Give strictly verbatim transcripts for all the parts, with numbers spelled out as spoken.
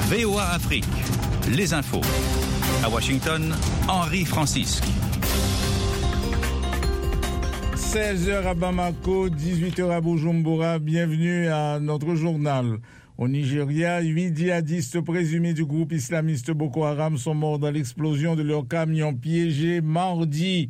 V O A Afrique, les infos. À Washington, Henri Francisque. seize heures à Bamako, dix-huit heures à Bujumbura. Bienvenue à notre journal. Au Nigeria, huit djihadistes présumés du groupe islamiste Boko Haram sont morts dans l'explosion de leur camion piégé mardi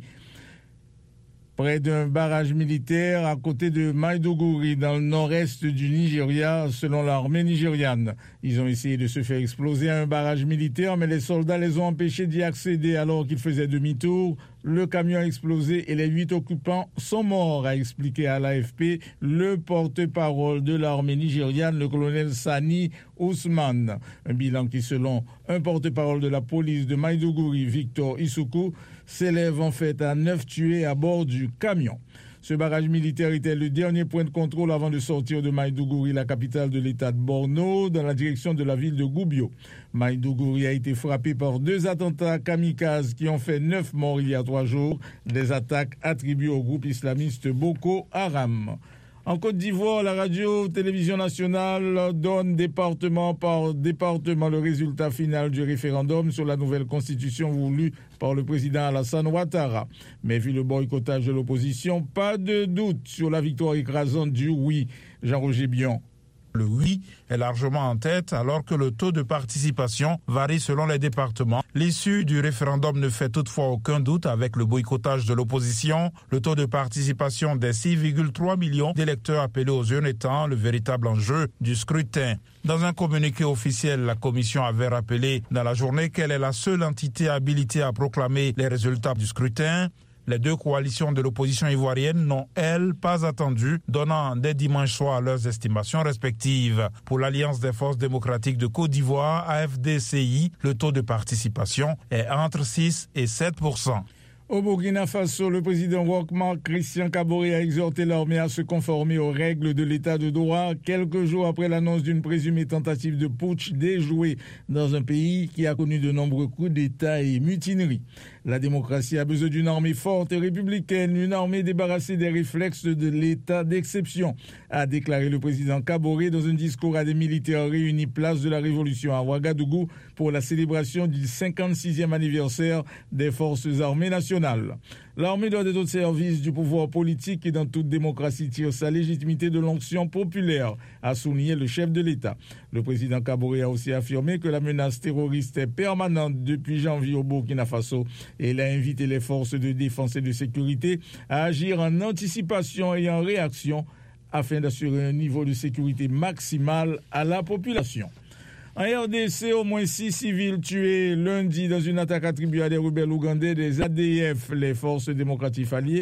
près d'un barrage militaire à côté de Maiduguri, dans le nord-est du Nigeria, selon l'armée nigériane. Ils ont essayé de se faire exploser à un barrage militaire, mais les soldats les ont empêchés d'y accéder alors qu'ils faisaient demi-tour. Le camion a explosé et les huit occupants sont morts, a expliqué à l'A F P le porte-parole de l'armée nigériane, le colonel Sani Ousmane. Un bilan qui, selon un porte-parole de la police de Maiduguri, Victor Isuku, s'élève en fait à neuf tués à bord du camion. Ce barrage militaire était le dernier point de contrôle avant de sortir de Maiduguri, la capitale de l'état de Borno, dans la direction de la ville de Gubio. Maiduguri a été frappé par deux attentats kamikazes qui ont fait neuf morts il y a trois jours, des attaques attribuées au groupe islamiste Boko Haram. En Côte d'Ivoire, la radio-télévision nationale donne département par département le résultat final du référendum sur la nouvelle constitution voulue par le président Alassane Ouattara. Mais vu le boycottage de l'opposition, pas de doute sur la victoire écrasante du oui. Jean-Roger Bion. Le oui est largement en tête alors que le taux de participation varie selon les départements. L'issue du référendum ne fait toutefois aucun doute avec le boycottage de l'opposition. Le taux de participation des six virgule trois millions d'électeurs appelés aux urnes étant le véritable enjeu du scrutin. Dans un communiqué officiel, la commission avait rappelé dans la journée qu'elle est la seule entité habilitée à proclamer les résultats du scrutin. Les deux coalitions de l'opposition ivoirienne n'ont, elles, pas attendu, donnant dès dimanche soir leurs estimations respectives. Pour l'Alliance des forces démocratiques de Côte d'Ivoire, A F D C I, le taux de participation est entre six et sept pour cent. Au Burkina Faso, le président Roch-Marc Christian Kaboré a exhorté l'armée à se conformer aux règles de l'état de droit quelques jours après l'annonce d'une présumée tentative de putsch déjouée dans un pays qui a connu de nombreux coups d'État et mutineries. La démocratie a besoin d'une armée forte et républicaine, une armée débarrassée des réflexes de l'état d'exception, a déclaré le président Kaboré dans un discours à des militaires réunis place de la Révolution à Ouagadougou pour la célébration du cinquante-sixième anniversaire des forces armées nationales. L'armée doit être au service du pouvoir politique et dans toute démocratie tire sa légitimité de l'onction populaire, a souligné le chef de l'État. Le président Kaboré a aussi affirmé que la menace terroriste est permanente depuis janvier au Burkina Faso et il a invité les forces de défense et de sécurité à agir en anticipation et en réaction afin d'assurer un niveau de sécurité maximal à la population. En R D C, au moins six civils tués lundi dans une attaque attribuée à des rebelles ougandais des A D F, les forces démocratiques alliées,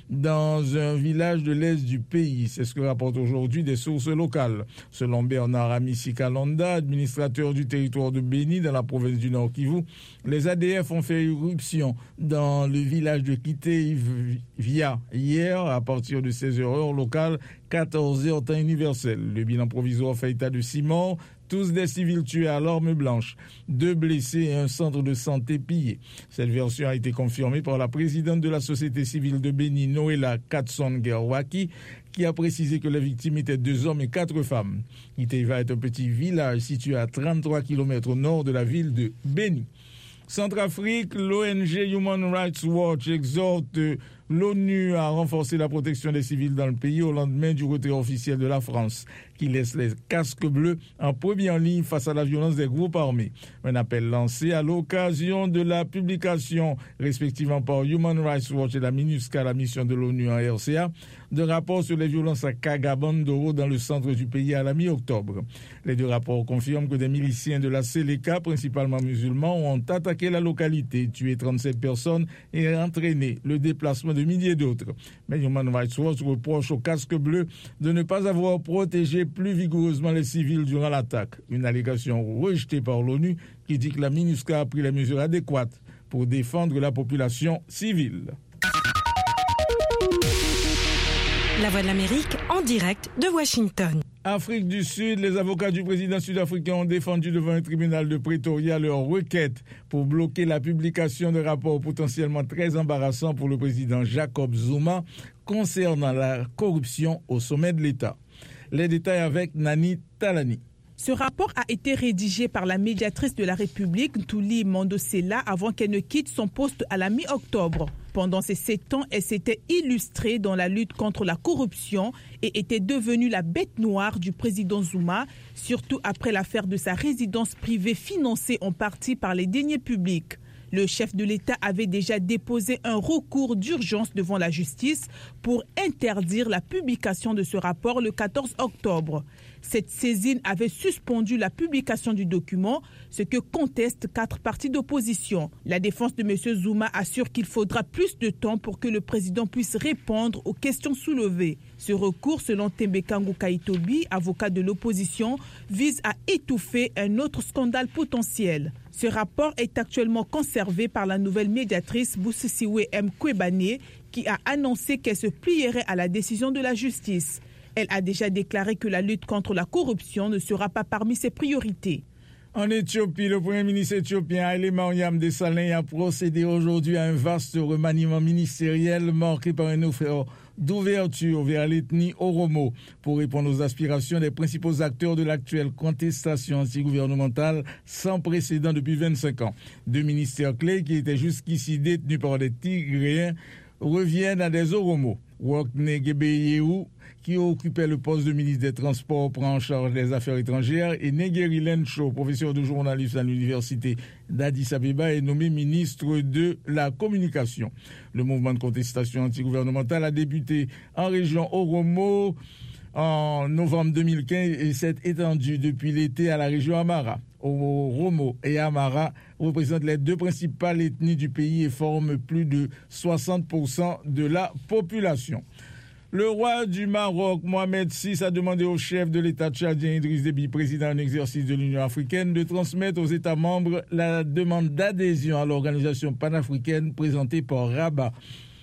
dans un village de l'est du pays. C'est ce que rapportent aujourd'hui des sources locales. Selon Bernard Amissi Kalonda, administrateur du territoire de Beni dans la province du Nord Kivu, les A D F ont fait irruption dans le village de Kité-Via hier à partir de seize heures heure locale, quatorze heures temps universel. Le bilan provisoire fait état de six morts, tous des civils tués à l'arme blanche, deux blessés et un centre de santé pillé. Cette version a été confirmée par la présidente de la société civile de Beni, Noëlla Katson-Gerwaki, qui a précisé que les victimes étaient deux hommes et quatre femmes. Iteva est un petit village situé à trente-trois kilomètres au nord de la ville de Beni. Centrafrique, l'O N G Human Rights Watch exhorte l'ONU à renforcer la protection des civils dans le pays au lendemain du retrait officiel de la France, qui laisse les casques bleus en première ligne face à la violence des groupes armés. Un appel lancé à l'occasion de la publication, respectivement par Human Rights Watch et la MINUSCA, la mission de l'ONU en R C A, de rapports sur les violences à Kagabandoro dans le centre du pays à la mi-octobre. Les deux rapports confirment que des miliciens de la Seleka, principalement musulmans, ont attaqué la localité, tué trente-sept personnes et entraîné le déplacement de milliers d'autres. Mais Human Rights Watch reproche aux casques bleus de ne pas avoir protégé plus vigoureusement les civils durant l'attaque. Une allégation rejetée par l'ONU qui dit que la MINUSCA a pris les mesures adéquates pour défendre la population civile. La Voix de l'Amérique en direct de Washington. Afrique du Sud, les avocats du président sud-africain ont défendu devant un tribunal de Pretoria leur requête pour bloquer la publication de rapports potentiellement très embarrassants pour le président Jacob Zuma concernant la corruption au sommet de l'État. Les détails avec Nani Talani. Ce rapport a été rédigé par la médiatrice de la République, Ntuli Mandosela, avant qu'elle ne quitte son poste à la mi-octobre. Pendant ces sept ans, elle s'était illustrée dans la lutte contre la corruption et était devenue la bête noire du président Zuma, surtout après l'affaire de sa résidence privée financée en partie par les deniers publics. Le chef de l'État avait déjà déposé un recours d'urgence devant la justice pour interdire la publication de ce rapport le quatorze octobre. Cette saisine avait suspendu la publication du document, ce que contestent quatre partis d'opposition. La défense de M. Zuma assure qu'il faudra plus de temps pour que le président puisse répondre aux questions soulevées. Ce recours, selon Tembekangu Kaitobi, avocat de l'opposition, vise à étouffer un autre scandale potentiel. Ce rapport est actuellement conservé par la nouvelle médiatrice Boussisiwe M. Kwebane, qui a annoncé qu'elle se plierait à la décision de la justice. Elle a déjà déclaré que la lutte contre la corruption ne sera pas parmi ses priorités. En Éthiopie, le Premier ministre éthiopien Haile Mariam Desalegn a procédé aujourd'hui à un vaste remaniement ministériel marqué par un offre d'ouverture vers l'ethnie Oromo pour répondre aux aspirations des principaux acteurs de l'actuelle contestation antigouvernementale sans précédent depuis vingt-cinq ans. Deux ministères clés qui étaient jusqu'ici détenus par des Tigréens reviennent à des Oromo. Wokne Gebeyehu, qui occupait le poste de ministre des Transports, prend en charge les affaires étrangères, et Negeri Lencho, professeur de journalisme à l'université d'Addis Abeba, est nommé ministre de la Communication. Le mouvement de contestation antigouvernementale a débuté en région Oromo en novembre deux mille quinze et s'est étendu depuis l'été à la région Amara. Oromo et Amara représentent les deux principales ethnies du pays et forment plus de soixante pour cent de la population. Le roi du Maroc, Mohamed six, a demandé au chef de l'État tchadien Idriss Déby, président en exercice de l'Union africaine, de transmettre aux États membres la demande d'adhésion à l'organisation panafricaine présentée par Rabat.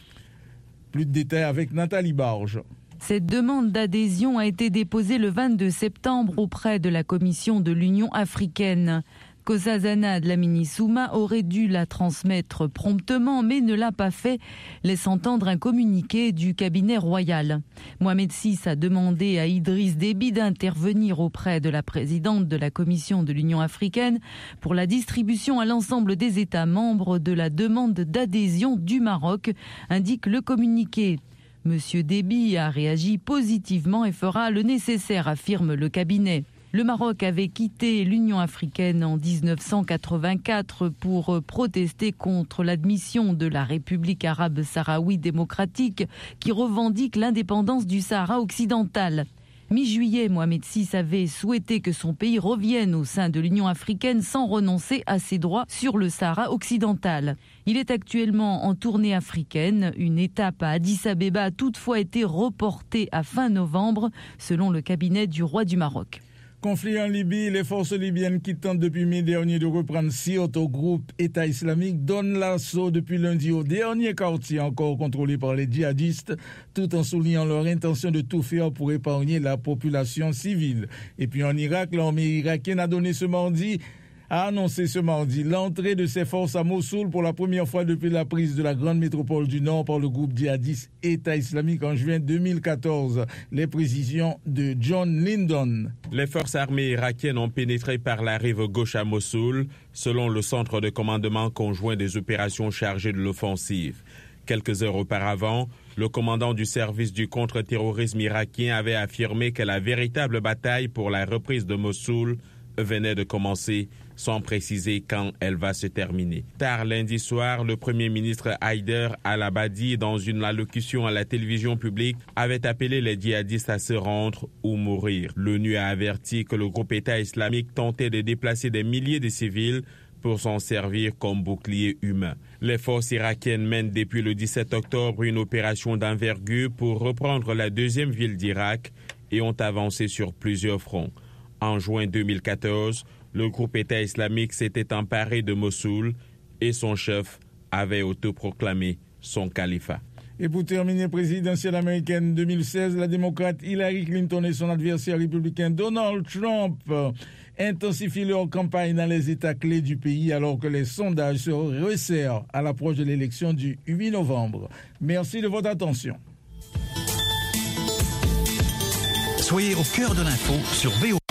Plus de détails avec Nathalie Barge. Cette demande d'adhésion a été déposée le vingt-deux septembre auprès de la Commission de l'Union africaine. Nkosazana Dlamini Souma aurait dû la transmettre promptement, mais ne l'a pas fait, laisse entendre un communiqué du cabinet royal. Mohamed six a demandé à Idriss Déby d'intervenir auprès de la présidente de la Commission de l'Union africaine pour la distribution à l'ensemble des États membres de la demande d'adhésion du Maroc, indique le communiqué. Monsieur Déby a réagi positivement et fera le nécessaire, affirme le cabinet. Le Maroc avait quitté l'Union africaine en dix-neuf cent quatre-vingt-quatre pour protester contre l'admission de la République arabe sahraoui démocratique qui revendique l'indépendance du Sahara occidental. Mi-juillet, Mohamed six avait souhaité que son pays revienne au sein de l'Union africaine sans renoncer à ses droits sur le Sahara occidental. Il est actuellement en tournée africaine. Une étape à Addis Abeba a toutefois été reportée à fin novembre, selon le cabinet du roi du Maroc. Conflit en Libye, les forces libyennes qui tentent depuis mai dernier de reprendre Sirte au groupe État islamique donnent l'assaut depuis lundi au dernier quartier encore contrôlé par les djihadistes, tout en soulignant leur intention de tout faire pour épargner la population civile. Et puis en Irak, l'armée irakienne a donné ce mardi a annoncé ce mardi l'entrée de ses forces à Mossoul pour la première fois depuis la prise de la grande métropole du Nord par le groupe djihadiste État islamique en juin deux mille quatorze. Les précisions de John Lyndon. Les forces armées irakiennes ont pénétré par la rive gauche à Mossoul, selon le centre de commandement conjoint des opérations chargées de l'offensive. Quelques heures auparavant, le commandant du service du contre-terrorisme irakien avait affirmé que la véritable bataille pour la reprise de Mossoul venait de commencer, sans préciser quand elle va se terminer. Tard lundi soir, le Premier ministre Haider al-Abadi, dans une allocution à la télévision publique, avait appelé les djihadistes à se rendre ou mourir. L'ONU a averti que le groupe État islamique tentait de déplacer des milliers de civils pour s'en servir comme bouclier humain. Les forces irakiennes mènent depuis le dix-sept octobre une opération d'envergure pour reprendre la deuxième ville d'Irak et ont avancé sur plusieurs fronts. En juin deux mille quatorze, le groupe État islamique s'était emparé de Mossoul et son chef avait autoproclamé son califat. Et pour terminer, présidentielle américaine deux mille seize, la démocrate Hillary Clinton et son adversaire républicain Donald Trump intensifient leur campagne dans les États clés du pays alors que les sondages se resserrent à l'approche de l'élection du huit novembre. Merci de votre attention. Soyez au cœur de l'info sur V O.